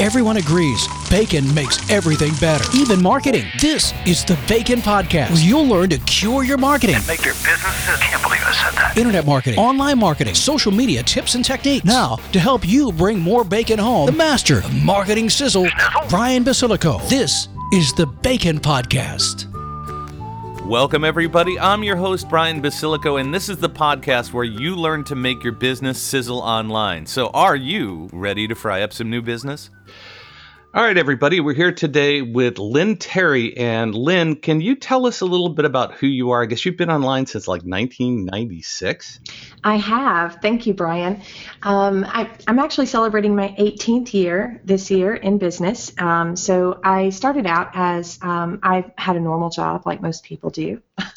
Everyone agrees bacon makes everything better, even marketing. This is the Bacon Podcast, where you'll learn to cure your marketing. And make your business. I can't believe I said that. Internet marketing, online marketing, social media tips and techniques. Now, to help you bring more bacon home, the master of marketing sizzle, Brian Basilico. This is the Bacon Podcast. Welcome, everybody. I'm your host, Brian Basilico, and this is the podcast where you learn to make your business sizzle online. So are you ready to fry up some new business? All right, everybody. We're here today with Lynn Terry. And Lynn, can you tell us a little bit about who you are? I guess you've been online since like 1996. I have. Thank you, Brian. I'm actually celebrating my 18th year this year in business. So I started out as I had a normal job like most people do.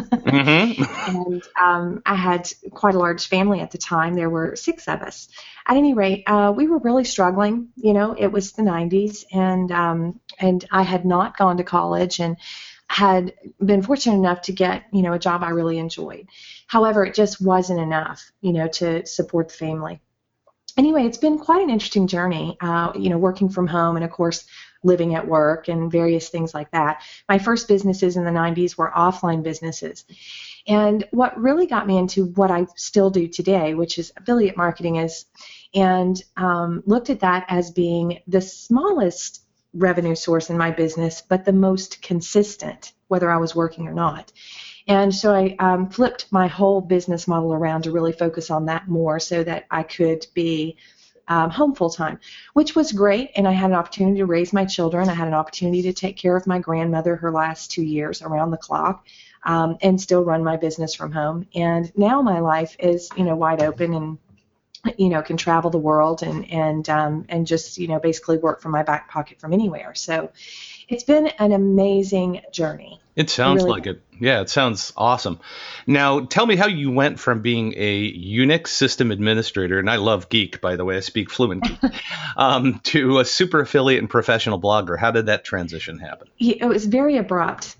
And I had quite a large family at the time. There were 6 of us. At any rate, we were really struggling. You know, it was the 90s, and I had not gone to college and had been fortunate enough to get, a job I really enjoyed. However, it just wasn't enough, to support the family. Anyway, it's been quite an interesting journey, working from home and, of course, living at work and various things like that. My first businesses in the 90s were offline businesses. And what really got me into what I still do today, which is affiliate marketing, looked at that as being the smallest revenue source in my business, but the most consistent, whether I was working or not. And so I flipped my whole business model around to really focus on that more so that I could be home full time, which was great. And I had an opportunity to raise my children. I had an opportunity to take care of my grandmother her last 2 years around the clock, and still run my business from home. And now my life is, wide open and, can travel the world and just, basically work from my back pocket from anywhere. So it's been an amazing journey. It sounds like it. Yeah, it sounds awesome. Now, tell me how you went from being a Unix system administrator, and I love geek, by the way, I speak fluent geek, to a super affiliate and professional blogger. How did that transition happen? It was very abrupt.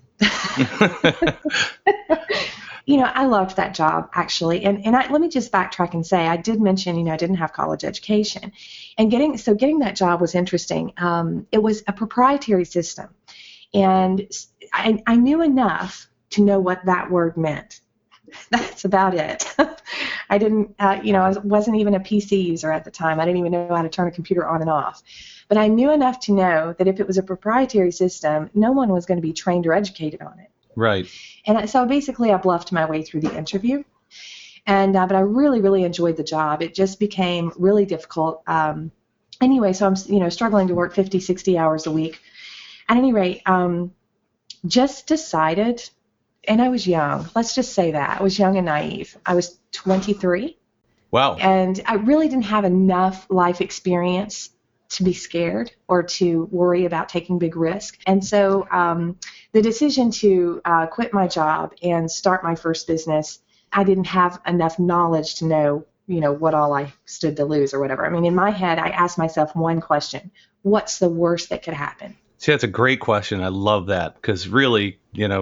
I loved that job, actually. And let me just backtrack and say, I did mention, I didn't have college education. And getting that job was interesting. It was a proprietary system. And I knew enough to know what that word meant. That's about it. I didn't, I wasn't even a PC user at the time. I didn't even know how to turn a computer on and off. But I knew enough to know that if it was a proprietary system, no one was going to be trained or educated on it. Right. And so basically I bluffed my way through the interview. And but I really, really enjoyed the job. It just became really difficult. Anyway, so I'm, struggling to work 50, 60 hours a week. At any rate, just decided, and I was young. Let's just say that. I was young and naive. I was 23. Wow. And I really didn't have enough life experience to be scared or to worry about taking big risk. And so the decision to quit my job and start my first business, I didn't have enough knowledge to know, what all I stood to lose or whatever. I mean, in my head, I asked myself one question: what's the worst that could happen? See, that's a great question. I love that because really,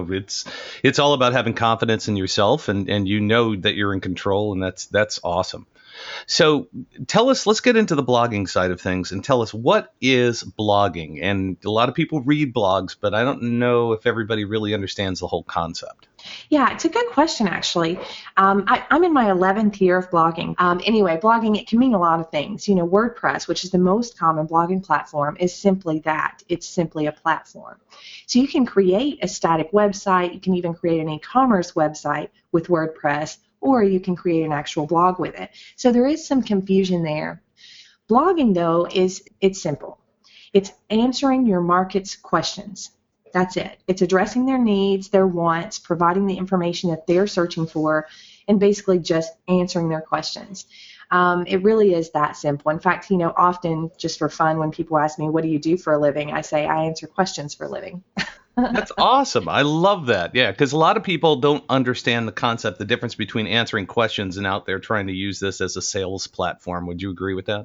it's all about having confidence in yourself and that you're in control, and that's awesome. So let's get into the blogging side of things and tell us, what is blogging? And a lot of people read blogs, but I don't know if everybody really understands the whole concept. Yeah, it's a good question, actually. I'm in my 11th year of blogging. Anyway, blogging, it can mean a lot of things. WordPress, which is the most common blogging platform, is simply that. It's simply a platform. So you can create a static website. You can even create an e-commerce website with WordPress, or you can create an actual blog with it. So there is some confusion there. Blogging, though, it's simple. It's answering your market's questions. That's it. It's addressing their needs, their wants, providing the information that they're searching for, and basically just answering their questions. It really is that simple. In fact, often just for fun, when people ask me, what do you do for a living? I say, I answer questions for a living. That's awesome. I love that. Yeah, because a lot of people don't understand the concept, the difference between answering questions and out there trying to use this as a sales platform. Would you agree with that?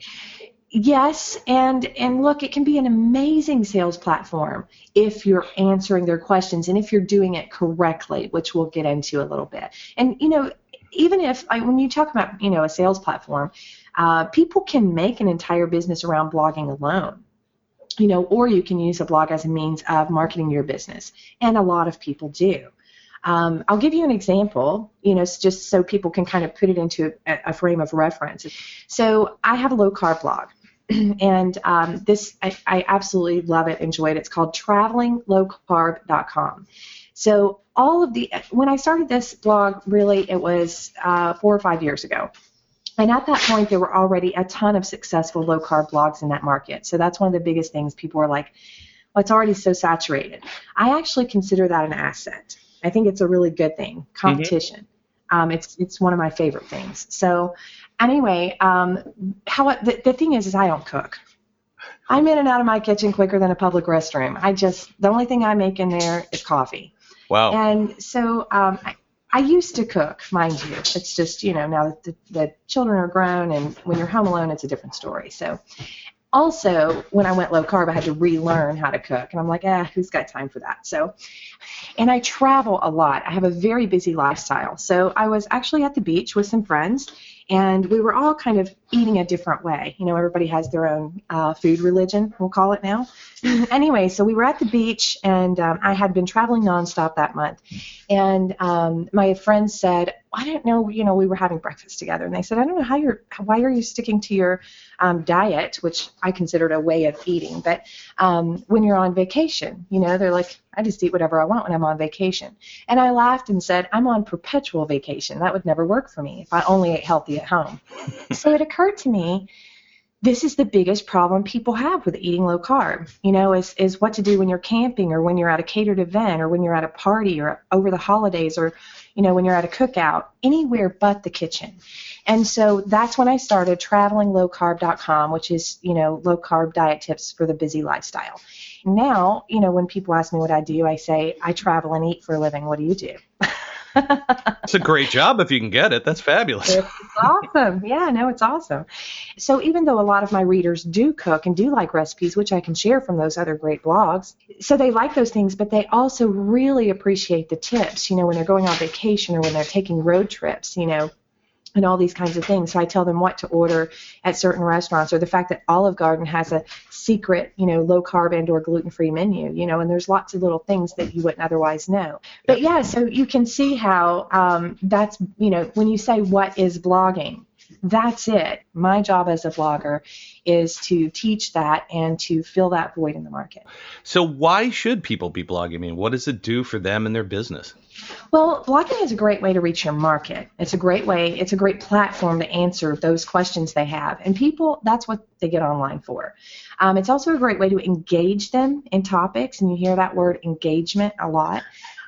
Yes, and look, it can be an amazing sales platform if you're answering their questions and if you're doing it correctly, which we'll get into a little bit. And, even if, when you talk about, a sales platform, people can make an entire business around blogging alone. or you can use a blog as a means of marketing your business. And a lot of people do. I'll give you an example, just so people can kind of put it into a frame of reference. So I have a low carb blog. And I absolutely love it, enjoy it. It's called travelinglowcarb.com. So when I started this blog, really, it was 4 or 5 years ago. And at that point, there were already a ton of successful low-carb blogs in that market. So that's one of the biggest things. People are like, well, it's already so saturated. I actually consider that an asset. I think it's a really good thing, competition. It's one of my favorite things. So anyway, the thing is I don't cook. I'm in and out of my kitchen quicker than a public restroom. The only thing I make in there is coffee. Wow. And so I used to cook, mind you. It's just, now that the children are grown and when you're home alone, it's a different story. So also, when I went low carb, I had to relearn how to cook. And I'm like, who's got time for that? So, and I travel a lot. I have a very busy lifestyle. So I was actually at the beach with some friends, and we were all kind of eating a different way. Everybody has their own food religion, we'll call it now. Anyway, so we were at the beach, and I had been traveling nonstop that month. And my friends said, I don't know, we were having breakfast together, and they said, I don't know why are you sticking to your diet, which I considered a way of eating, but when you're on vacation, they're like, I just eat whatever I want when I'm on vacation. And I laughed and said, I'm on perpetual vacation. That would never work for me if I only ate healthy at home. So it occurred to me, this is the biggest problem people have with eating low carb, is what to do when you're camping or when you're at a catered event or when you're at a party or over the holidays or, when you're at a cookout, anywhere but the kitchen. And so that's when I started travelinglowcarb.com, which is, low carb diet tips for the busy lifestyle. Now, when people ask me what I do, I say, I travel and eat for a living. What do you do? It's a great job if you can get it. That's fabulous. It's awesome. Yeah, no, it's awesome. So even though a lot of my readers do cook and do like recipes, which I can share from those other great blogs, so they like those things, but they also really appreciate the tips, when they're going on vacation or when they're taking road trips, and all these kinds of things. So I tell them what to order at certain restaurants, or the fact that Olive Garden has a secret, low carb and or gluten-free menu, and there's lots of little things that you wouldn't otherwise know. But yeah, so you can see how that's, when you say what is blogging, that's it. My job as a blogger is to teach that and to fill that void in the market. So why should people be blogging? What does it do for them and their business? Well, blogging is a great way to reach your market. It's a great platform to answer those questions they have. And people, that's what they get online for. It's also a great way to engage them in topics, and you hear that word engagement a lot.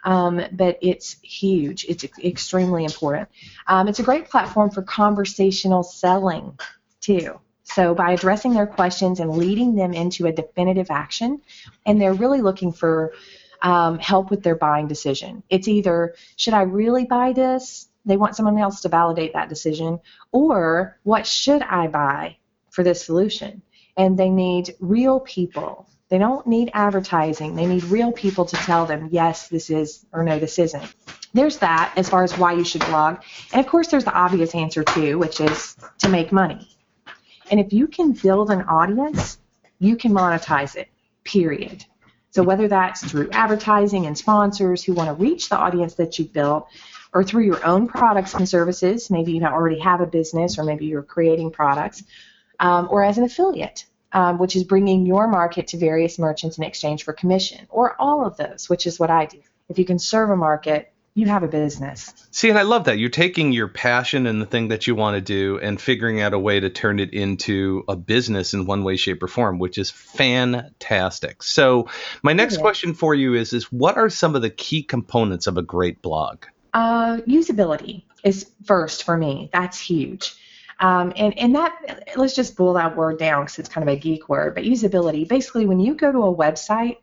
But it's huge. It's extremely important. It's a great platform for conversational selling, too. So by addressing their questions and leading them into a definitive action, and they're really looking for help with their buying decision. It's either, should I really buy this? They want someone else to validate that decision. Or, what should I buy for this solution? And they need real people. They don't need advertising. They need real people to tell them, yes, this is, or no, this isn't. There's that as far as why you should blog. And of course, there's the obvious answer too, which is to make money. And if you can build an audience, you can monetize it, period. So whether that's through advertising and sponsors who want to reach the audience that you've built, or through your own products and services, maybe you already have a business or maybe you're creating products, or as an affiliate, which is bringing your market to various merchants in exchange for commission, or all of those, which is what I do. If you can serve a market, you have a business. See, and I love that. You're taking your passion and the thing that you want to do and figuring out a way to turn it into a business in one way, shape, or form, which is fantastic. So my next question for you is what are some of the key components of a great blog? Usability is first for me. That's huge. And that, let's just boil that word down because it's kind of a geek word, but usability, basically when you go to a website,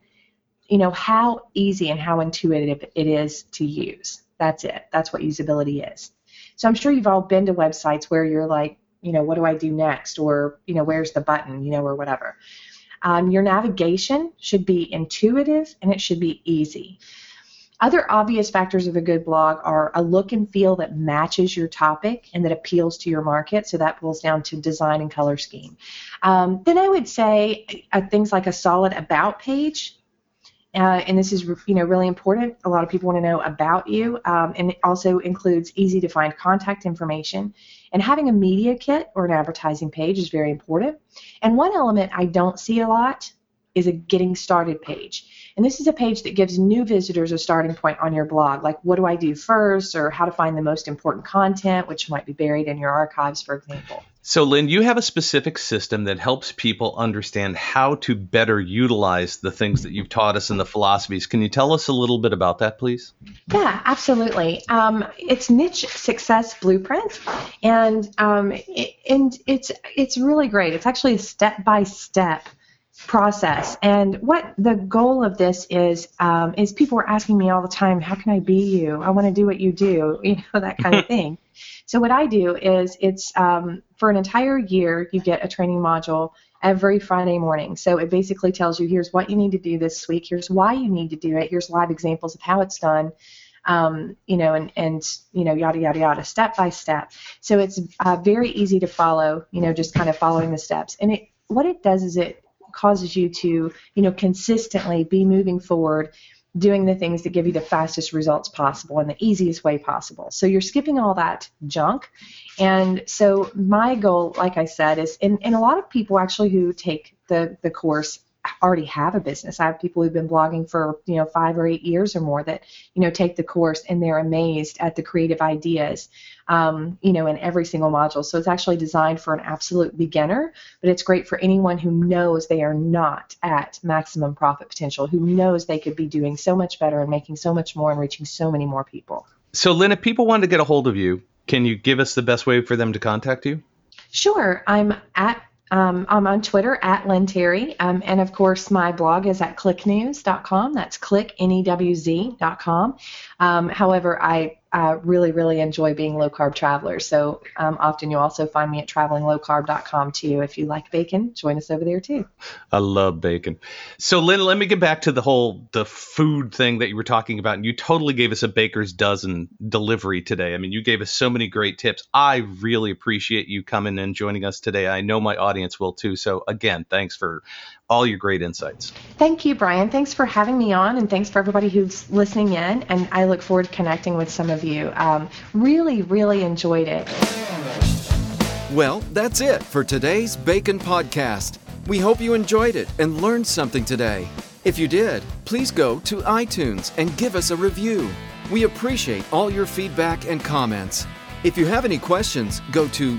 how easy and how intuitive it is to use. That's it. That's what usability is. So I'm sure you've all been to websites where you're like, what do I do next? Or, where's the button, or whatever. Your navigation should be intuitive and it should be easy. Other obvious factors of a good blog are a look and feel that matches your topic and that appeals to your market. So that boils down to design and color scheme. Then I would say things like a solid about page. And this is, really important. A lot of people want to know about you, and it also includes easy to find contact information. And having a media kit or an advertising page is very important. And one element I don't see a lot is a getting started page. And this is a page that gives new visitors a starting point on your blog, like what do I do first, or how to find the most important content, which might be buried in your archives, for example. So, Lynn, you have a specific system that helps people understand how to better utilize the things that you've taught us in the philosophies. Can you tell us a little bit about that, please? Yeah, absolutely. It's Niche Success Blueprint, and it's really great. It's actually a step-by-step process. And what the goal of this is people are asking me all the time, how can I be you? I want to do what you do, that kind of thing. So what I do is it's for an entire year, you get a training module every Friday morning. So it basically tells you, here's what you need to do this week. Here's why you need to do it. Here's live examples of how it's done. And yada, yada, yada, step by step. So it's very easy to follow, just kind of following the steps. And what it does is it causes you to, consistently be moving forward, doing the things that give you the fastest results possible and the easiest way possible. So you're skipping all that junk. And so my goal, like I said, is, and a lot of people actually who take the course already have a business. I have people who've been blogging for 5 or 8 years or more that take the course, and they're amazed at the creative ideas in every single module. So it's actually designed for an absolute beginner, but it's great for anyone who knows they are not at maximum profit potential, who knows they could be doing so much better and making so much more and reaching so many more people. So, Lynn, if people wanted to get a hold of you, can you give us the best way for them to contact you? Sure. I'm on Twitter at Lynn Terry, and of course my blog is at clicknews.com. That's clicknewz.com. However, I really, really enjoy being low carb traveler. So often you'll also find me at travelinglowcarb.com too. If you like bacon, join us over there too. I love bacon. So Lynn, let me get back to the food thing that you were talking about. And you totally gave us a baker's dozen delivery today. I mean, you gave us so many great tips. I really appreciate you coming and joining us today. I know my audience will too. So again, thanks for all your great insights. Thank you, Brian. Thanks for having me on, and thanks for everybody who's listening in. And I look forward to connecting with some of you. Really, really enjoyed it. Well, that's it for today's Bacon Podcast. We hope you enjoyed it and learned something today. If you did, please go to iTunes and give us a review. We appreciate all your feedback and comments. If you have any questions, go to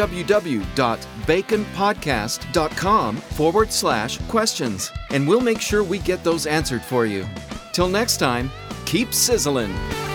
www.baconpodcast.com/questions, and we'll make sure we get those answered for you. Till next time, keep sizzling.